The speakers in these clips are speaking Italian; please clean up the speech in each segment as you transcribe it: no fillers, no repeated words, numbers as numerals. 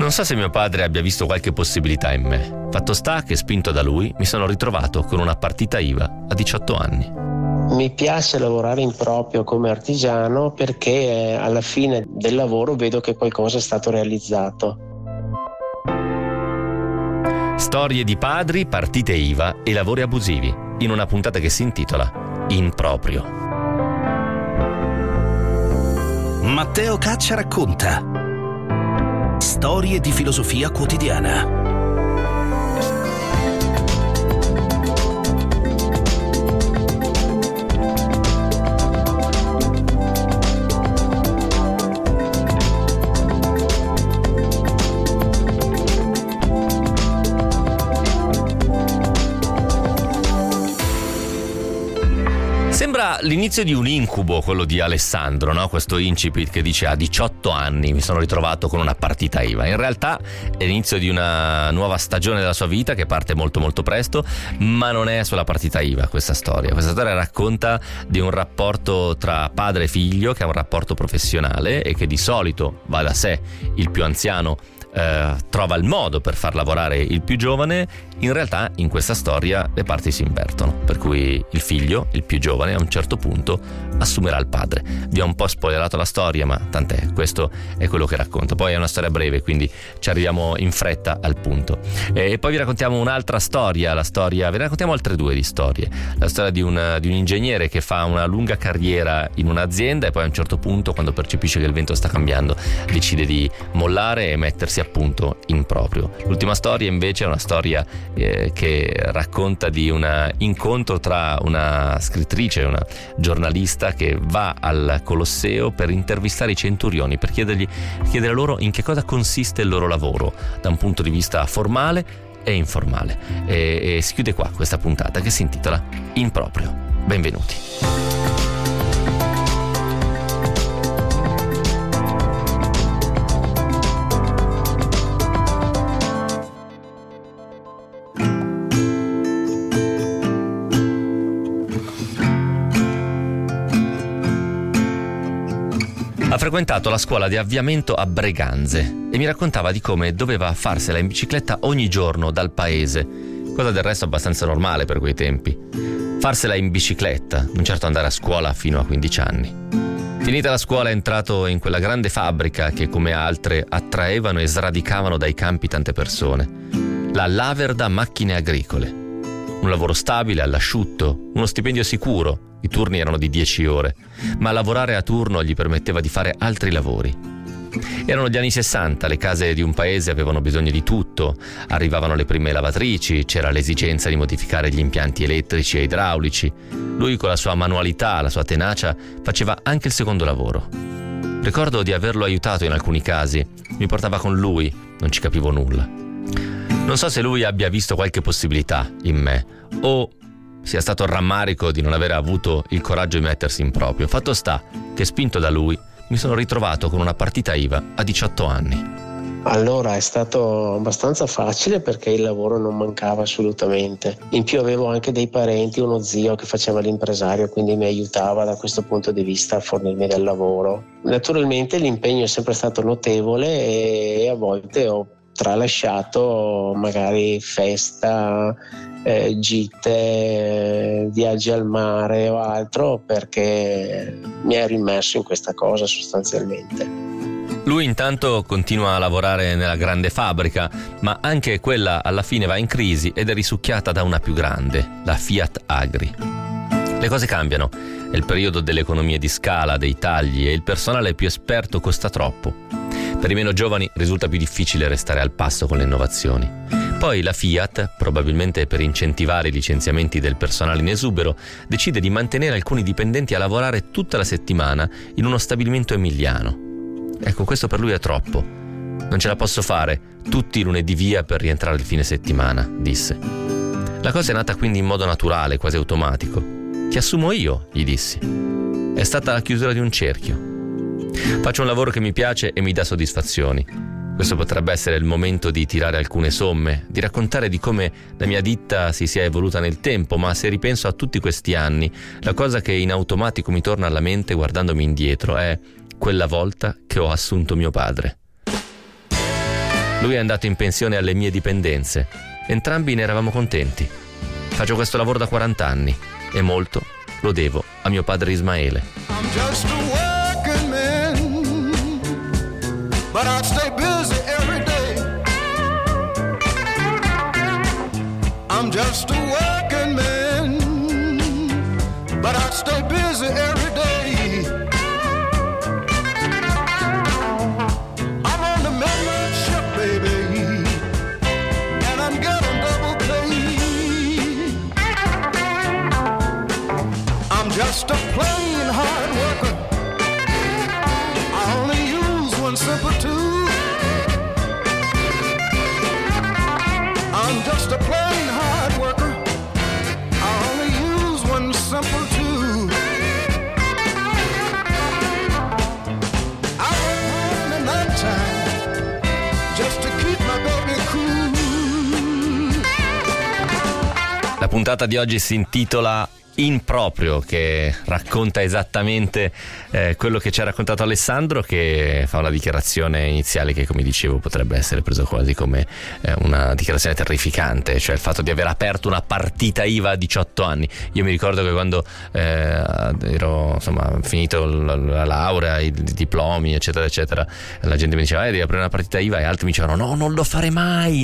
Non so se mio padre abbia visto qualche possibilità in me. Fatto sta che, spinto da lui, mi sono ritrovato con una partita IVA a 18 anni. Mi piace lavorare in proprio come artigiano perché alla fine del lavoro vedo che qualcosa è stato realizzato. Storie di padri, partite IVA e lavori abusivi, in una puntata che si intitola In proprio. Matteo Caccia racconta storie di filosofia quotidiana. Sembra l'inizio di un incubo quello di Alessandro, no? Questo incipit che dice a 18 anni mi sono ritrovato con una partita IVA. In realtà è l'inizio di una nuova stagione della sua vita che parte molto molto presto, ma non è sulla partita IVA questa storia. Questa storia racconta di un rapporto tra padre e figlio che è un rapporto professionale e che di solito va da sé, il più anziano trova il modo per far lavorare il più giovane. In realtà in questa storia le parti si invertono, per cui il figlio, il più giovane, a un certo punto assumerà il padre. Vi ho un po' spoilerato la storia, ma tant'è, questo è quello che racconto. Poi è una storia breve, quindi ci arriviamo in fretta al punto. E poi vi raccontiamo un'altra storia, ve ne raccontiamo altre due di storie. La storia di un ingegnere che fa una lunga carriera in un'azienda e poi a un certo punto, quando percepisce che il vento sta cambiando, decide di mollare e mettersi appunto in proprio. L'ultima storia invece è una storia che racconta di un incontro tra una scrittrice e una giornalista che va al Colosseo per intervistare i centurioni, per chiedere loro in che cosa consiste il loro lavoro da un punto di vista formale e informale. E si chiude qua questa puntata che si intitola In proprio. Benvenuti. Ha frequentato la scuola di avviamento a Breganze e mi raccontava di come doveva farsela in bicicletta ogni giorno dal paese, cosa del resto abbastanza normale per quei tempi. Farsela in bicicletta, non certo andare a scuola fino a 15 anni. Finita la scuola è entrato in quella grande fabbrica che, come altre, attraevano e sradicavano dai campi tante persone. La Laverda Macchine Agricole. Un lavoro stabile, all'asciutto, uno stipendio sicuro. I turni erano di 10 ore, ma lavorare a turno gli permetteva di fare altri lavori. Erano gli anni 60, le case di un paese avevano bisogno di tutto, arrivavano le prime lavatrici, c'era l'esigenza di modificare gli impianti elettrici e idraulici. Lui, con la sua manualità, la sua tenacia, faceva anche il secondo lavoro. Ricordo di averlo aiutato in alcuni casi, mi portava con lui, non ci capivo nulla. Non so se lui abbia visto qualche possibilità in me, o sia stato il rammarico di non aver avuto il coraggio di mettersi in proprio. Fatto sta che, spinto da lui, mi sono ritrovato con una partita IVA a 18 anni. Allora è stato abbastanza facile perché il lavoro non mancava assolutamente. In più avevo anche dei parenti, uno zio che faceva l'impresario, quindi mi aiutava da questo punto di vista a fornirmi del lavoro. Naturalmente l'impegno è sempre stato notevole e a volte ho tralasciato magari festa, gite, viaggi al mare o altro, perché mi ero immerso in questa cosa sostanzialmente. Lui intanto continua a lavorare nella grande fabbrica, ma anche quella alla fine va in crisi ed è risucchiata da una più grande, la Fiat Agri. Le cose cambiano, è il periodo delle economie di scala, dei tagli, e il personale più esperto costa troppo. Per i meno giovani risulta più difficile restare al passo con le innovazioni. Poi la Fiat, probabilmente per incentivare i licenziamenti del personale in esubero, decide di mantenere alcuni dipendenti a lavorare tutta la settimana in uno stabilimento emiliano. Ecco, questo per lui è troppo. Non ce la posso fare, tutti i lunedì via per rientrare il fine settimana, disse. La cosa è nata quindi in modo naturale, quasi automatico. Ti assumo io, gli dissi. È stata la chiusura di un cerchio. Faccio un lavoro che mi piace e mi dà soddisfazioni. Questo potrebbe essere il momento di tirare alcune somme, di raccontare di come la mia ditta si sia evoluta nel tempo, ma se ripenso a tutti questi anni, la cosa che in automatico mi torna alla mente guardandomi indietro è quella volta che ho assunto mio padre. Lui è andato in pensione alle mie dipendenze. Entrambi ne eravamo contenti. Faccio questo lavoro da 40 anni e molto lo devo a mio padre Ismaele. I'm just a working man, but I stay busy every day. I'm just a working man, but I stay busy every day. I'm on the midnight ship, baby, and I'm getting double pay. I'm just a plain hard worker. I only use one simple tool. I'm just a plain hard worker. I only use one simple tool. I work hard in the nighttime just to keep my baby cool. La puntata di oggi si intitola In proprio, che racconta esattamente quello che ci ha raccontato Alessandro, che fa una dichiarazione iniziale che, come dicevo, potrebbe essere preso quasi come una dichiarazione terrificante, cioè il fatto di aver aperto una partita IVA a 18 anni. Io mi ricordo che quando ero finito la laurea, i diplomi eccetera eccetera, la gente mi diceva devi aprire una partita IVA, e altri mi dicevano no, non lo fare mai.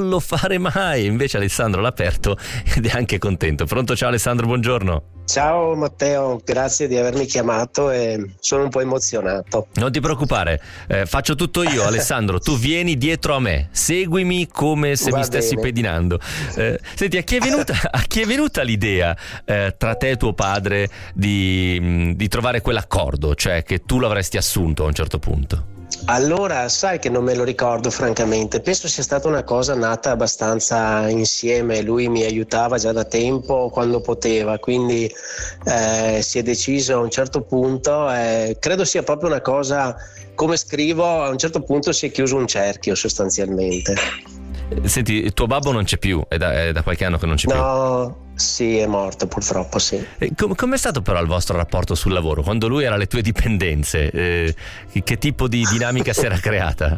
Invece Alessandro l'ha aperto ed è anche contento. Pronto? Ciao Alessandro, buongiorno. Ciao Matteo, grazie di avermi chiamato e sono un po' emozionato. Non ti preoccupare, faccio tutto io. Alessandro, tu vieni dietro a me, seguimi come se mi stessi pedinando. Senti, a chi è venuta l'idea tra te e tuo padre di trovare quell'accordo, cioè che tu l'avresti assunto a un certo punto? Allora, sai che non me lo ricordo francamente, penso sia stata una cosa nata abbastanza insieme, lui mi aiutava già da tempo quando poteva, quindi si è deciso a un certo punto, credo sia proprio una cosa, come scrivo, a un certo punto si è chiuso un cerchio sostanzialmente. Senti, tuo babbo non c'è più, è da qualche anno che non c'è più. No, sì, è morto purtroppo, sì. Com'è stato però il vostro rapporto sul lavoro? Quando lui era alle tue dipendenze, che tipo di dinamica si era creata?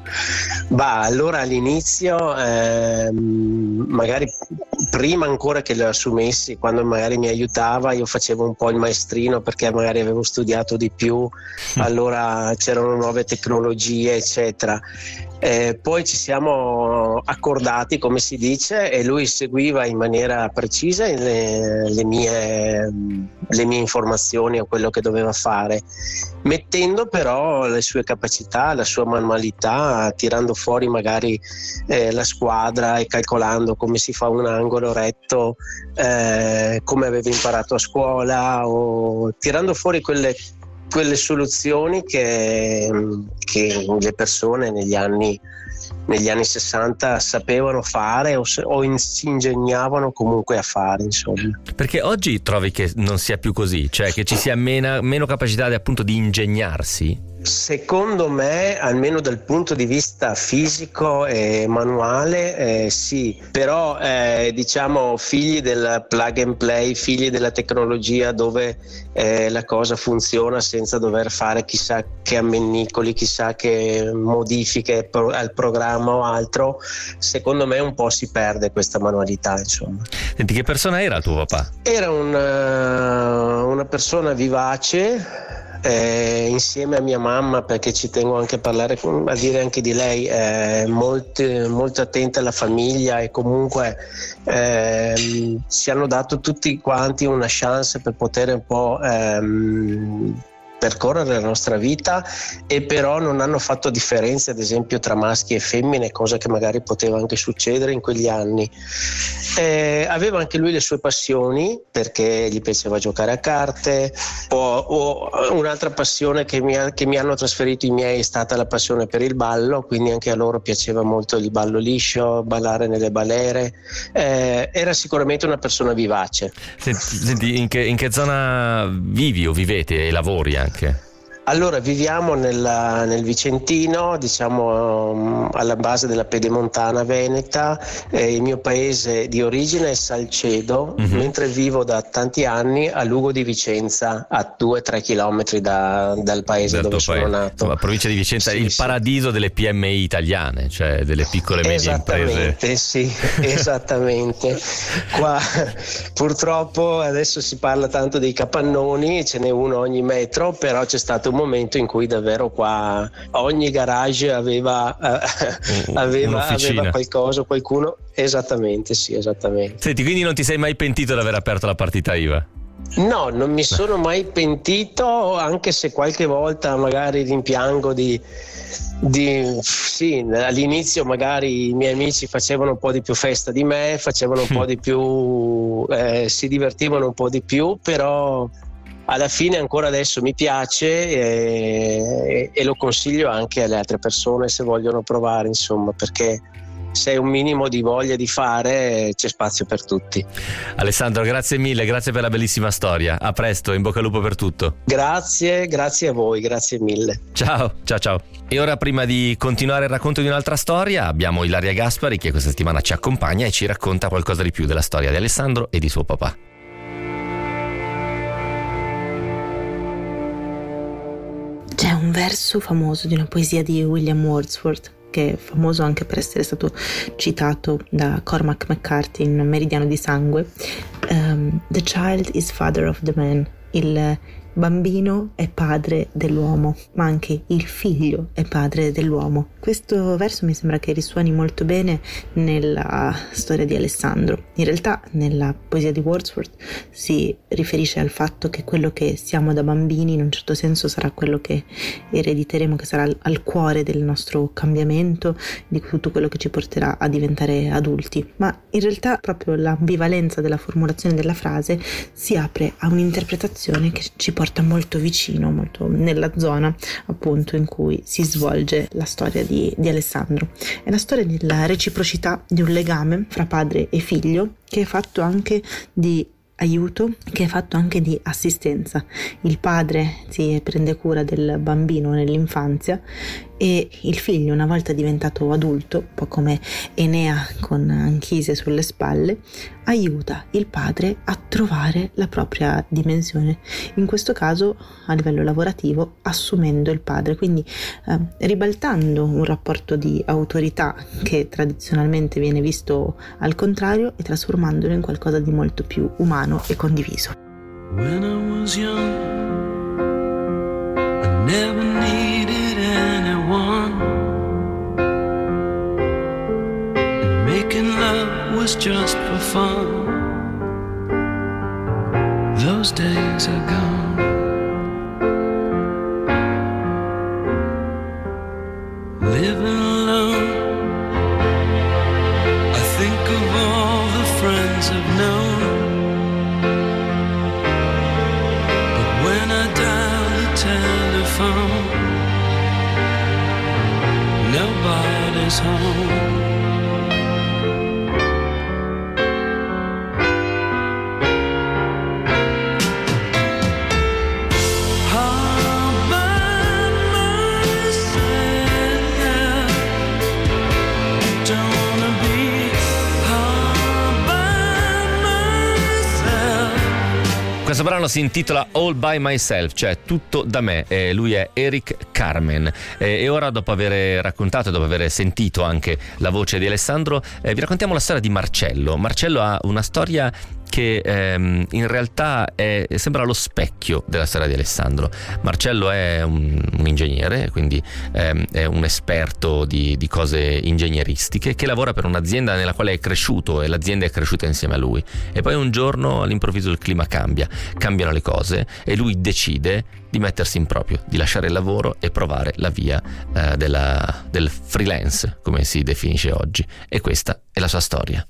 Allora all'inizio, magari prima ancora che lo assumessi, quando magari mi aiutava, io facevo un po' il maestrino perché magari avevo studiato di più, allora c'erano nuove tecnologie eccetera. Poi ci siamo accordati, come si dice, e lui seguiva in maniera precisa le mie informazioni o quello che doveva fare, mettendo però le sue capacità, la sua manualità, tirando fuori magari la squadra e calcolando come si fa un angolo retto, come aveva imparato a scuola, o tirando fuori quelle soluzioni che le persone negli anni 60 sapevano fare o si ingegnavano comunque a fare, insomma. Perché oggi trovi che non sia più così, cioè che ci sia meno capacità appunto di ingegnarsi? Secondo me, almeno dal punto di vista fisico e manuale, sì, però diciamo figli del plug and play, figli della tecnologia dove la cosa funziona senza dover fare chissà che ammennicoli, chissà che modifiche al programma o altro, secondo me un po' si perde questa manualità, insomma. Senti, che persona era tuo papà? Era una persona vivace, insieme a mia mamma, perché ci tengo anche a dire anche di lei, molto attenta alla famiglia, e comunque ci hanno dato tutti quanti una chance per poter un po' percorrere la nostra vita, e però non hanno fatto differenze ad esempio tra maschi e femmine, cosa che magari poteva anche succedere in quegli anni. Aveva anche lui le sue passioni, perché gli piaceva giocare a carte, o un'altra passione che mi hanno trasferito i miei è stata la passione per il ballo, quindi anche a loro piaceva molto il ballo liscio, ballare nelle balere. Era sicuramente una persona vivace. Senti, in che zona vivi o vivete e lavori anche? Allora, viviamo nel Vicentino, diciamo alla base della Pedemontana veneta. Il mio paese di origine è Salcedo, mentre vivo da tanti anni a Lugo di Vicenza, a 2-3 chilometri dal paese dove sono nato. Insomma, provincia di Vicenza, sì, il paradiso delle PMI italiane, cioè delle piccole e medie imprese. Sì, esattamente. Qua purtroppo adesso si parla tanto dei capannoni, ce n'è uno ogni metro, però c'è stato un momento in cui davvero qua ogni garage aveva qualcosa, qualcuno. Esattamente, sì, esattamente. Senti, quindi non ti sei mai pentito di aver aperto la partita IVA? No, non mi sono mai pentito, anche se qualche volta magari rimpiango sì, all'inizio magari i miei amici facevano un po' di più festa di me, facevano un po' di più, si divertivano un po' di più, però alla fine ancora adesso mi piace e lo consiglio anche alle altre persone se vogliono provare, insomma, perché se hai un minimo di voglia di fare c'è spazio per tutti. Alessandro, grazie mille, grazie per la bellissima storia. A presto, in bocca al lupo per tutto. Grazie a voi, grazie mille. Ciao. E ora, prima di continuare il racconto di un'altra storia, abbiamo Ilaria Gaspari che questa settimana ci accompagna e ci racconta qualcosa di più della storia di Alessandro e di suo papà. C'è un verso famoso di una poesia di William Wordsworth, che è famoso anche per essere stato citato da Cormac McCarthy in Meridiano di Sangue. The child is father of the man. Il bambino è padre dell'uomo, ma anche il figlio è padre dell'uomo. Questo verso mi sembra che risuoni molto bene nella storia di Alessandro. In realtà nella poesia di Wordsworth si riferisce al fatto che quello che siamo da bambini in un certo senso sarà quello che erediteremo, che sarà al cuore del nostro cambiamento, di tutto quello che ci porterà a diventare adulti. Ma in realtà proprio l'ambivalenza della formulazione della frase si apre a un'interpretazione che ci porta molto vicino, molto nella zona appunto in cui si svolge la storia di Alessandro. È la storia della reciprocità di un legame fra padre e figlio, che è fatto anche di aiuto, che è fatto anche di assistenza. Il padre si prende cura del bambino nell'infanzia e il figlio, una volta diventato adulto, un po' come Enea con Anchise sulle spalle, aiuta il padre a trovare la propria dimensione, in questo caso a livello lavorativo assumendo il padre, quindi ribaltando un rapporto di autorità che tradizionalmente viene visto al contrario e trasformandolo in qualcosa di molto più umano e condiviso. When I was young, I never needed anyone, and making love was just for fun. Those days are gone. Living alone, I think of all the friends I've known. When I dial the telephone, nobody's home. All by myself, don't wanna be all by myself. Questo brano si intitola All By Myself, cioè tutto da me. Lui è Eric Carmen. E ora, dopo aver raccontato e dopo aver sentito anche la voce di Alessandro, vi raccontiamo la storia di Marcello. Marcello ha una storia che in realtà sembra lo specchio della storia di Alessandro. Marcello è un ingegnere, quindi è un esperto di cose ingegneristiche, che lavora per un'azienda nella quale è cresciuto e l'azienda è cresciuta insieme a lui. E poi un giorno all'improvviso il clima cambiano le cose e lui decide di mettersi in proprio, di lasciare il lavoro e provare la via del freelance, come si definisce oggi. E questa è la sua storia.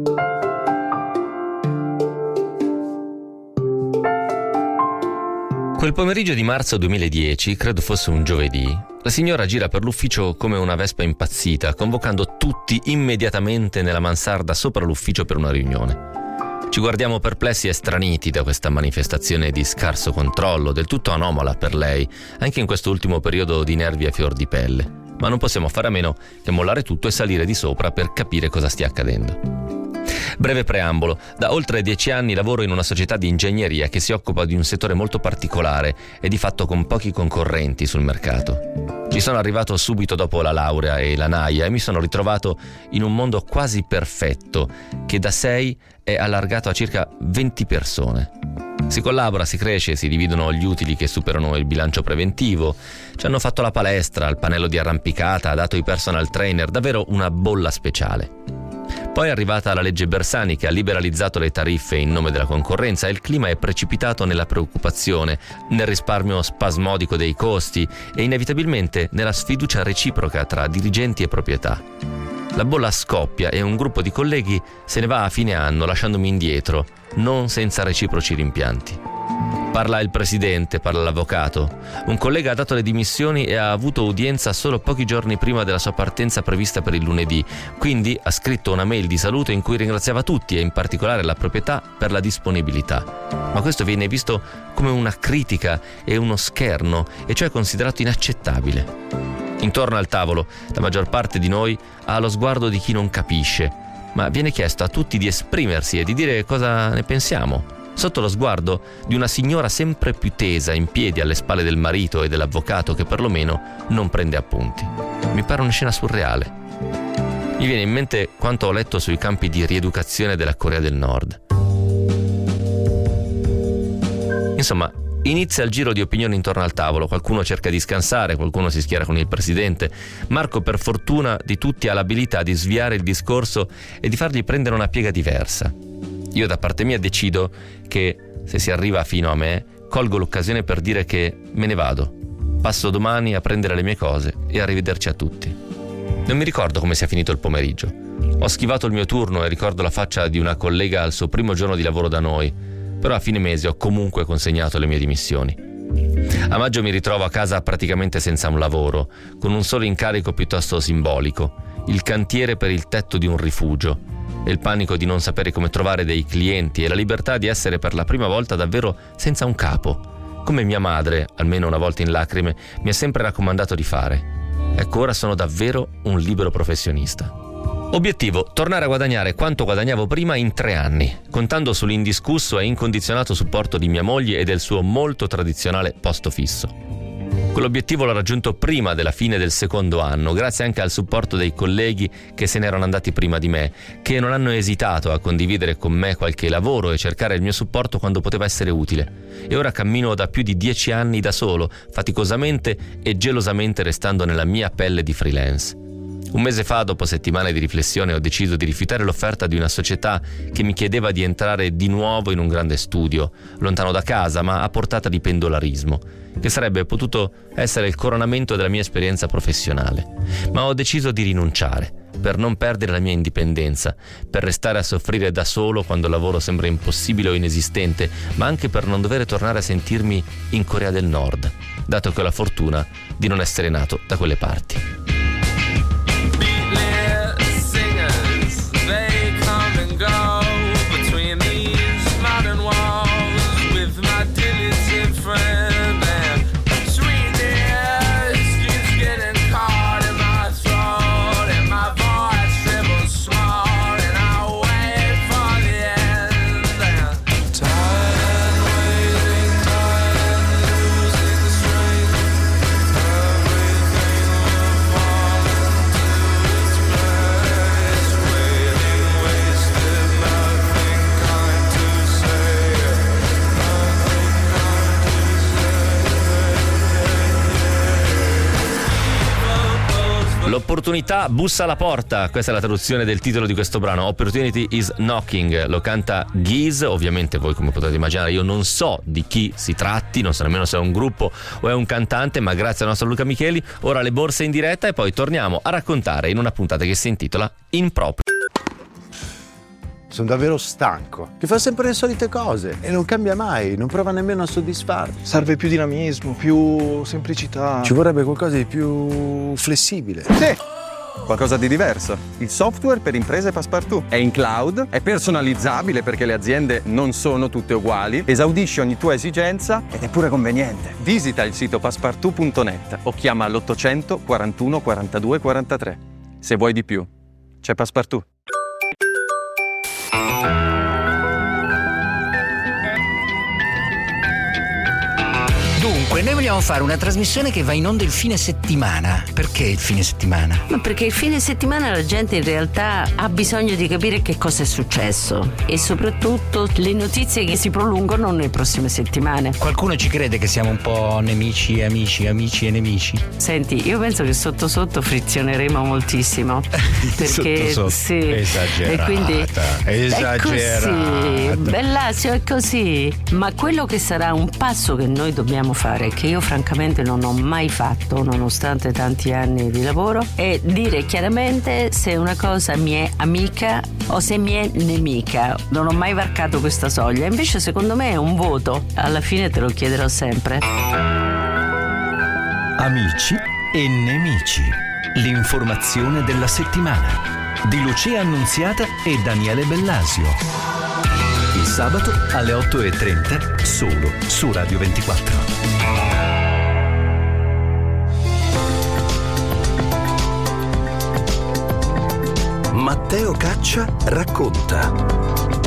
Quel pomeriggio di marzo 2010, credo fosse un giovedì, la signora gira per l'ufficio come una vespa impazzita, convocando tutti immediatamente nella mansarda sopra l'ufficio per una riunione. Ci guardiamo perplessi e straniti da questa manifestazione di scarso controllo, del tutto anomala per lei, anche in questo ultimo periodo di nervi a fior di pelle. Ma non possiamo fare a meno che mollare tutto e salire di sopra per capire cosa stia accadendo. Breve preambolo: da oltre 10 anni lavoro in una società di ingegneria che si occupa di un settore molto particolare e di fatto con pochi concorrenti sul mercato. Ci sono arrivato subito dopo la laurea e la naia e mi sono ritrovato in un mondo quasi perfetto che da 6 è allargato a circa 20 persone. Si collabora, si cresce, si dividono gli utili che superano il bilancio preventivo. Ci hanno fatto la palestra, il pannello di arrampicata, ha dato i personal trainer, davvero una bolla speciale. Poi è arrivata la legge Bersani che ha liberalizzato le tariffe in nome della concorrenza e il clima è precipitato nella preoccupazione, nel risparmio spasmodico dei costi e inevitabilmente nella sfiducia reciproca tra dirigenti e proprietà. La bolla scoppia e un gruppo di colleghi se ne va a fine anno lasciandomi indietro, non senza reciproci rimpianti. Parla il presidente, parla l'avvocato. Un collega ha dato le dimissioni e ha avuto udienza solo pochi giorni prima della sua partenza prevista per il lunedì, quindi ha scritto una mail di saluto in cui ringraziava tutti e in particolare la proprietà per la disponibilità. Ma questo viene visto come una critica e uno scherno, e cioè considerato inaccettabile. Intorno al tavolo, la maggior parte di noi ha lo sguardo di chi non capisce, ma viene chiesto a tutti di esprimersi e di dire cosa ne pensiamo, sotto lo sguardo di una signora sempre più tesa in piedi alle spalle del marito e dell'avvocato che perlomeno non prende appunti. Mi pare una scena surreale. Mi viene in mente quanto ho letto sui campi di rieducazione della Corea del Nord. Insomma, inizia il giro di opinioni intorno al tavolo, qualcuno cerca di scansare, qualcuno si schiera con il presidente. Marco, per fortuna di tutti, ha l'abilità di sviare il discorso e di fargli prendere una piega diversa. Io da parte mia decido che, se si arriva fino a me, colgo l'occasione per dire che me ne vado. Passo domani a prendere le mie cose e arrivederci a tutti. Non mi ricordo come sia finito il pomeriggio. Ho schivato il mio turno e ricordo la faccia di una collega al suo primo giorno di lavoro da noi, però a fine mese ho comunque consegnato le mie dimissioni. A maggio mi ritrovo a casa praticamente senza un lavoro, con un solo incarico piuttosto simbolico, il cantiere per il tetto di un rifugio, e il panico di non sapere come trovare dei clienti e la libertà di essere per la prima volta davvero senza un capo, come mia madre, almeno una volta in lacrime, mi ha sempre raccomandato di fare. Ecco, ora sono davvero un libero professionista. Obiettivo: tornare a guadagnare quanto guadagnavo prima in 3 anni, contando sull'indiscusso e incondizionato supporto di mia moglie e del suo molto tradizionale posto fisso. Quell'obiettivo l'ho raggiunto prima della fine del secondo anno, grazie anche al supporto dei colleghi che se ne erano andati prima di me, che non hanno esitato a condividere con me qualche lavoro e cercare il mio supporto quando poteva essere utile. E ora cammino da più di 10 anni da solo, faticosamente e gelosamente restando nella mia pelle di freelance. Un mese fa, dopo settimane di riflessione, ho deciso di rifiutare l'offerta di una società che mi chiedeva di entrare di nuovo in un grande studio, lontano da casa ma a portata di pendolarismo, che sarebbe potuto essere il coronamento della mia esperienza professionale. Ma ho deciso di rinunciare, per non perdere la mia indipendenza, per restare a soffrire da solo quando il lavoro sembra impossibile o inesistente, ma anche per non dover tornare a sentirmi in Corea del Nord, dato che ho la fortuna di non essere nato da quelle parti. L'opportunità bussa alla porta, questa è la traduzione del titolo di questo brano. Opportunity is knocking, lo canta Geese. Ovviamente voi, come potete immaginare, io non so di chi si tratti, non so nemmeno se è un gruppo o è un cantante, ma grazie al nostro Luca Micheli ora le borse in diretta e poi torniamo a raccontare in una puntata che si intitola In Proprio. Sono davvero stanco, che fa sempre le solite cose e non cambia mai, non prova nemmeno a soddisfarmi. Serve più dinamismo, più semplicità. Ci vorrebbe qualcosa di più flessibile. Sì, qualcosa di diverso. Il software per imprese Passepartout è in cloud, è personalizzabile perché le aziende non sono tutte uguali, esaudisce ogni tua esigenza ed è pure conveniente. Visita il sito passepartout.net o chiama l'800 41 42 43. Se vuoi di più, c'è Passepartout. Dunque, noi vogliamo fare una trasmissione che va in onda il fine settimana. Perché il fine settimana? Ma perché il fine settimana la gente in realtà ha bisogno di capire che cosa è successo e soprattutto le notizie che si prolungano nelle prossime settimane. Qualcuno ci crede che siamo un po' nemici, amici e nemici? Senti, io penso che sotto sotto frizioneremo moltissimo. Perché sotto. sì. Esagerata. E quindi esagerata. È così. Bellazio, è così. Ma quello che sarà un passo che noi dobbiamo fare, che io francamente non ho mai fatto nonostante tanti anni di lavoro, è dire chiaramente se una cosa mi è amica o se mi è nemica. Non ho mai varcato questa soglia, invece secondo me è un voto, alla fine te lo chiederò sempre. Amici e nemici, l'informazione della settimana di Lucia Annunziata e Daniele Bellasio. Il sabato alle 8:30 solo su Radio 24. Matteo Caccia racconta.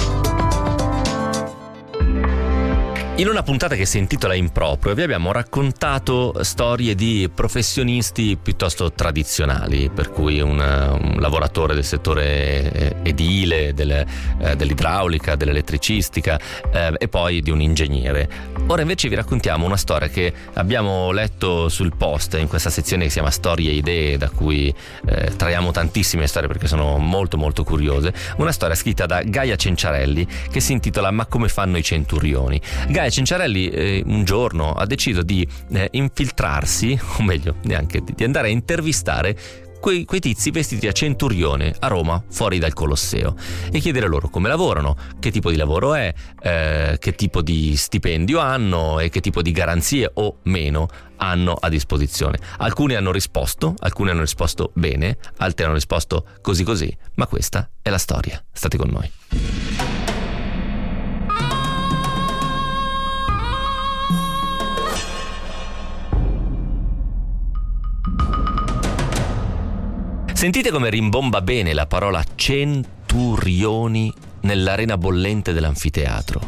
In una puntata che si intitola Improprio vi abbiamo raccontato storie di professionisti piuttosto tradizionali, per cui un lavoratore del settore edile, dell'idraulica, dell'elettricistica e poi di un ingegnere. Ora invece vi raccontiamo una storia che abbiamo letto sul Post in questa sezione che si chiama Storie e Idee, da cui traiamo tantissime storie perché sono molto molto curiose. Una storia scritta da Gaia Cenciarelli che si intitola Ma come fanno i centurioni. Gaia Cenciarelli un giorno ha deciso di infiltrarsi, o meglio neanche di andare a intervistare quei tizi vestiti a centurione a Roma, fuori dal Colosseo, e chiedere loro come lavorano, che tipo di lavoro è, che tipo di stipendio hanno e che tipo di garanzie o meno hanno a disposizione. Alcuni hanno risposto bene, altri hanno risposto così, ma questa è la storia. State con noi. Sentite come rimbomba bene la parola centurioni nell'arena bollente dell'anfiteatro.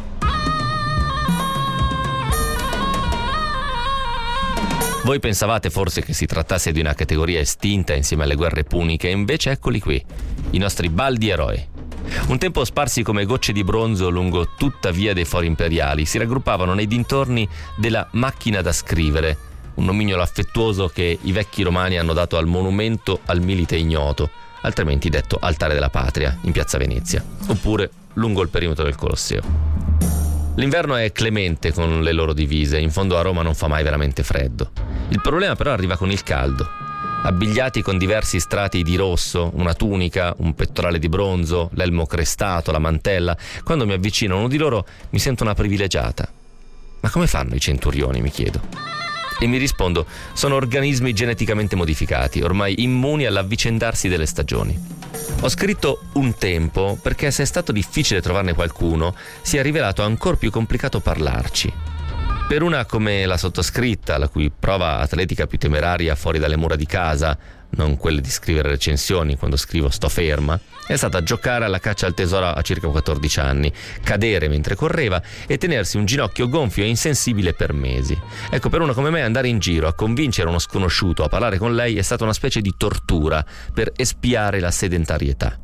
Voi pensavate forse che si trattasse di una categoria estinta insieme alle guerre puniche, e invece eccoli qui, i nostri baldi eroi. Un tempo sparsi come gocce di bronzo lungo tutta via dei fori imperiali, si raggruppavano nei dintorni della macchina da scrivere, un nomignolo affettuoso che i vecchi romani hanno dato al monumento al milite ignoto, altrimenti detto altare della patria, in piazza Venezia, oppure lungo il perimetro del Colosseo. L'inverno è clemente con le loro divise, in fondo a Roma non fa mai veramente freddo. Il problema però arriva con il caldo. Abbigliati con diversi strati di rosso, una tunica, un pettorale di bronzo, l'elmo crestato, la mantella, quando mi avvicino a uno di loro mi sento una privilegiata. Ma come fanno i centurioni, mi chiedo? E mi rispondo, sono organismi geneticamente modificati, ormai immuni all'avvicendarsi delle stagioni. Ho scritto un tempo perché se è stato difficile trovarne qualcuno, si è rivelato ancor più complicato parlarci. Per una come la sottoscritta, la cui prova atletica più temeraria fuori dalle mura di casa, non quelle di scrivere recensioni, quando scrivo sto ferma, è stata giocare alla caccia al tesoro a circa 14 anni, cadere mentre correva e tenersi un ginocchio gonfio e insensibile per mesi. Ecco, per uno come me andare in giro a convincere uno sconosciuto a parlare con lei è stata una specie di tortura per espiare la sedentarietà.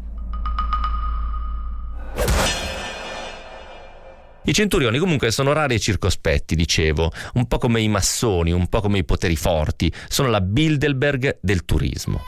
I centurioni comunque sono rari e circospetti, dicevo, un po' come i massoni, un po' come i poteri forti, sono la Bilderberg del turismo.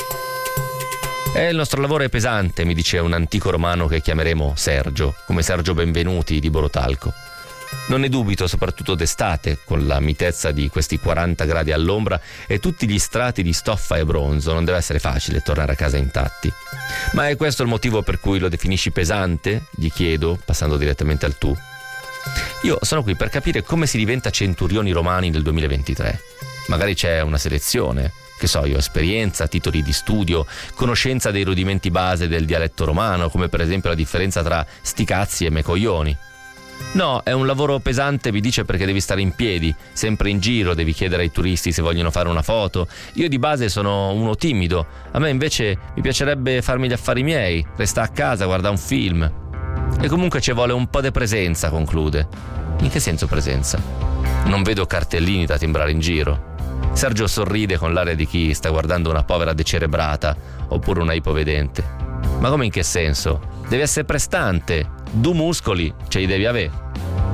Il nostro lavoro è pesante, mi dice un antico romano che chiameremo Sergio, come Sergio Benvenuti di Borotalco. Non ne dubito, soprattutto d'estate, con la mitezza di questi 40 gradi all'ombra e tutti gli strati di stoffa e bronzo, non deve essere facile tornare a casa intatti. Ma è questo il motivo per cui lo definisci pesante? Gli chiedo, passando direttamente al tu. Io sono qui per capire come si diventa centurioni romani nel 2023. Magari c'è una selezione, che so io, esperienza, titoli di studio, conoscenza dei rudimenti base del dialetto romano, come per esempio la differenza tra sti cazzi e me coglioni. No, è un lavoro pesante, mi dice, perché devi stare in piedi, sempre in giro, devi chiedere ai turisti se vogliono fare una foto. Io di base sono uno timido, a me invece mi piacerebbe farmi gli affari miei, resta a casa, guarda un film. E comunque ci vuole un po' di presenza, conclude. In che senso presenza? Non vedo cartellini da timbrare in giro. Sergio sorride con l'aria di chi sta guardando una povera decerebrata oppure una ipovedente. Ma come in che senso? Devi essere prestante. Du muscoli ce li devi avere.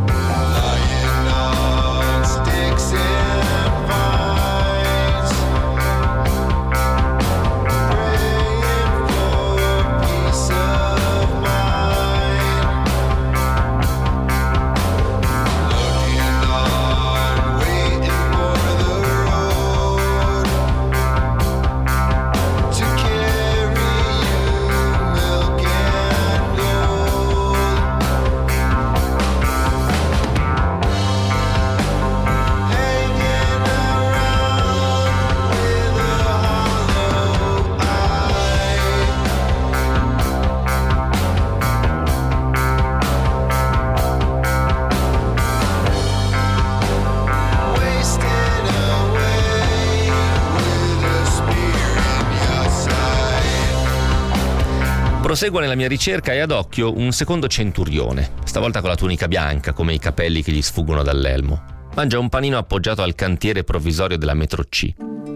Proseguo nella mia ricerca e ad occhio un secondo centurione, stavolta con la tunica bianca, come i capelli che gli sfuggono dall'elmo. Mangia un panino appoggiato al cantiere provvisorio della metro C.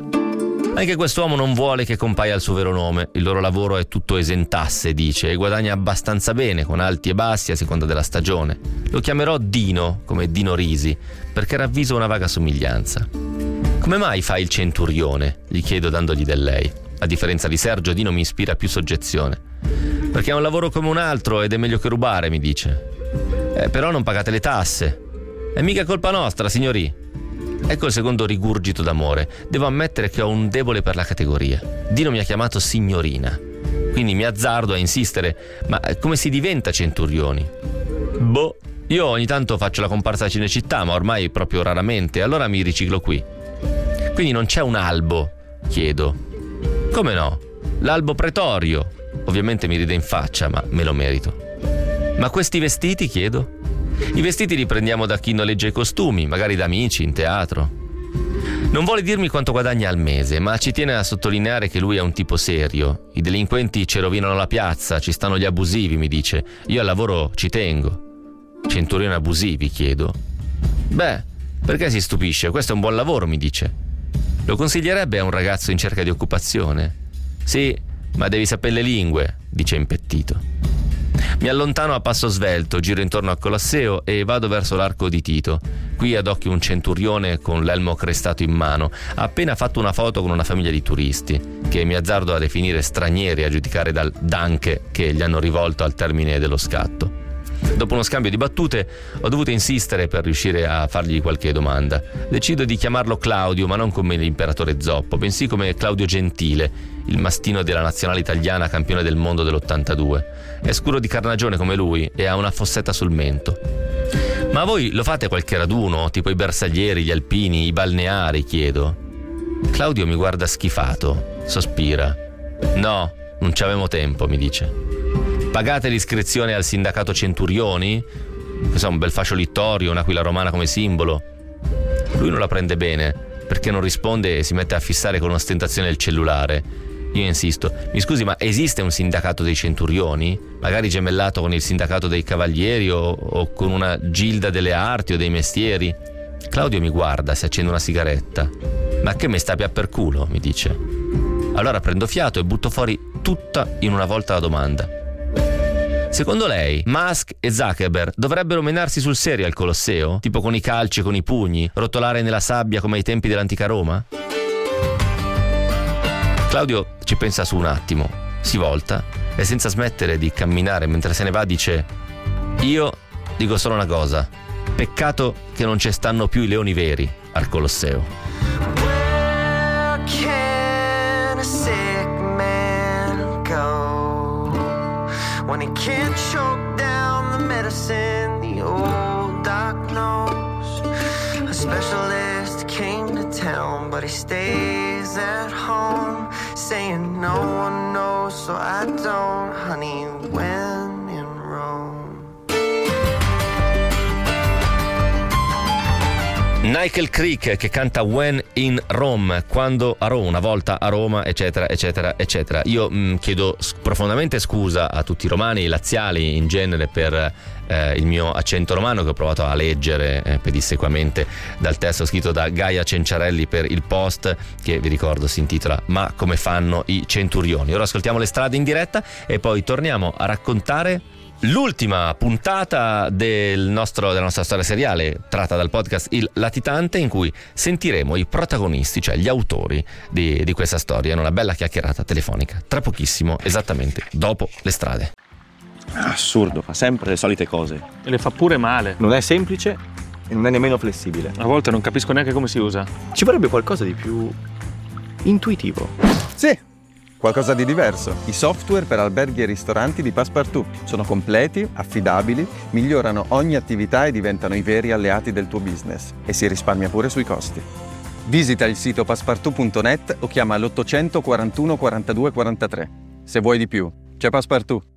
Anche quest'uomo non vuole che compaia il suo vero nome, il loro lavoro è tutto esentasse, dice, e guadagna abbastanza bene, con alti e bassi a seconda della stagione. Lo chiamerò Dino, come Dino Risi, perché ravviso una vaga somiglianza. Come mai fa il centurione? Gli chiedo dandogli del lei. A differenza di Sergio, Dino mi ispira più soggezione. Perché è un lavoro come un altro ed è meglio che rubare, mi dice. Però non pagate le tasse. È mica colpa nostra, signori. Ecco il secondo rigurgito d'amore. Devo ammettere che ho un debole per la categoria. Dino mi ha chiamato signorina. Quindi mi azzardo a insistere. Ma come si diventa centurioni? Boh, io ogni tanto faccio la comparsa a Cinecittà, ma ormai proprio raramente. Allora mi riciclo qui. Quindi non c'è un albo? Chiedo. Come no? L'albo pretorio. Ovviamente mi ride in faccia, ma me lo merito. Ma questi vestiti, chiedo? I vestiti li prendiamo da chi noleggia i costumi, magari da amici, in teatro. Non vuole dirmi quanto guadagna al mese, ma ci tiene a sottolineare che lui è un tipo serio. I delinquenti ci rovinano la piazza, ci stanno gli abusivi, mi dice. Io al lavoro ci tengo. Centurioni abusivi, chiedo. Beh, perché si stupisce? Questo è un buon lavoro, mi dice. Lo consiglierebbe a un ragazzo in cerca di occupazione? Sì, ma devi sapere le lingue, dice impettito. Mi allontano a passo svelto, giro intorno al Colosseo e vado verso l'arco di Tito. Qui ad occhio un centurione con l'elmo crestato in mano. Ha appena fatto una foto con una famiglia di turisti, che mi azzardo a definire stranieri a giudicare dal danke che gli hanno rivolto al termine dello scatto. Dopo uno scambio di battute ho dovuto insistere per riuscire a fargli qualche domanda. Decido di chiamarlo Claudio, ma non come l'imperatore Zoppo, bensì come Claudio Gentile, il mastino della nazionale italiana campione del mondo dell'82. È scuro di carnagione come lui e ha una fossetta sul mento. Ma voi lo fate qualche raduno, tipo i bersaglieri, gli alpini, i balneari, chiedo. Claudio mi guarda schifato, sospira. No, non ci avevamo tempo, mi dice. Pagate l'iscrizione al sindacato Centurioni? Che so, un bel fascio littorio, un'aquila romana come simbolo. Lui non la prende bene, perché non risponde e si mette a fissare con ostentazione il cellulare. Io insisto, mi scusi, ma esiste un sindacato dei Centurioni? Magari gemellato con il sindacato dei Cavalieri o con una gilda delle arti o dei mestieri? Claudio mi guarda, si accende una sigaretta. Ma che me sta per culo, mi dice. Allora prendo fiato e butto fuori tutta in una volta la domanda. Secondo lei, Musk e Zuckerberg dovrebbero menarsi sul serio al Colosseo? Tipo con i calci e con i pugni? Rotolare nella sabbia come ai tempi dell'antica Roma? Claudio ci pensa su un attimo, si volta e senza smettere di camminare mentre se ne va dice: io dico solo una cosa, peccato che non ci stanno più i leoni veri al Colosseo. Where can a sick man go when he can't choke down the medicine the old doc knows? A specialist came to tell me but he stays at home, saying no one knows, so I don't. Honey, when in Rome. Nickel Creek che canta When in Rome, quando a Roma, una volta a Roma, eccetera eccetera eccetera. Io chiedo profondamente scusa a tutti i romani, i laziali in genere, per il mio accento romano, che ho provato a leggere pedissequamente dal testo scritto da Gaia Cenciarelli per il Post, che vi ricordo si intitola Ma come fanno i centurioni. Ora ascoltiamo Le strade in diretta e poi torniamo a raccontare l'ultima puntata della nostra storia seriale tratta dal podcast Il Latitante, in cui sentiremo i protagonisti, cioè gli autori di questa storia, in una bella chiacchierata telefonica tra pochissimo, esattamente dopo Le strade. Assurdo, fa sempre le solite cose. E le fa pure male. Non è semplice e non è nemmeno flessibile. A volte non capisco neanche come si usa. Ci vorrebbe qualcosa di più intuitivo. Sì, qualcosa di diverso. I software per alberghi e ristoranti di Passepartout sono completi, affidabili, migliorano ogni attività e diventano i veri alleati del tuo business. E si risparmia pure sui costi. Visita il sito passepartout.net o chiama l'841 42 43. Se vuoi di più, c'è Passepartout.